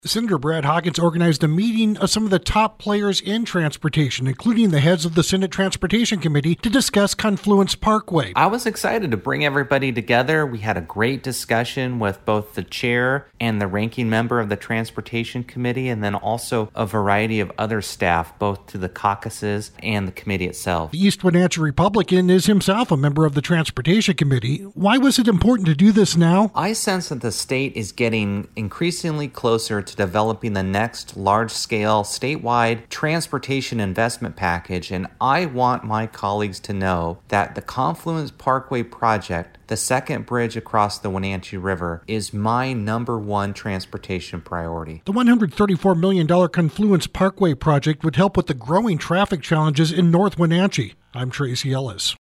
Senator Brad Hawkins organized a meeting of some of the top players in transportation, including the heads of the Senate Transportation Committee, to discuss Confluence Parkway. I was excited to bring everybody together. We had a great discussion with both the chair and the ranking member of the Transportation Committee, and then also a variety of other staff, both to the caucuses and the committee itself. The East Wenatchee Republican is himself a member of the Transportation Committee. Why was it important to do this now? I sense that the state is getting increasingly closer to developing the next large-scale statewide transportation investment package, and I want my colleagues to know that the Confluence Parkway project, the second bridge across the Wenatchee River, is my number one transportation priority. The $134 million Confluence Parkway project would help with the growing traffic challenges in North Wenatchee. I'm Tracy Ellis.